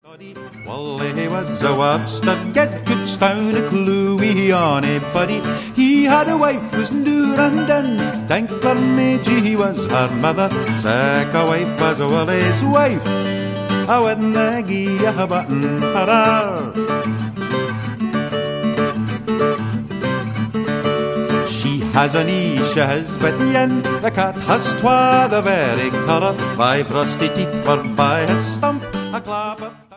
Well, he was a Webster, get good stone at Louis on a buddy. He had a wife was new and then Dankler Meiji, he was her mother. Sick a wife was a Willie's wife. I wouldn't give a button for her. She has a knee, she has Betty, and the cat has twa the very colour. 5 rusty teeth for by his stump, a clap of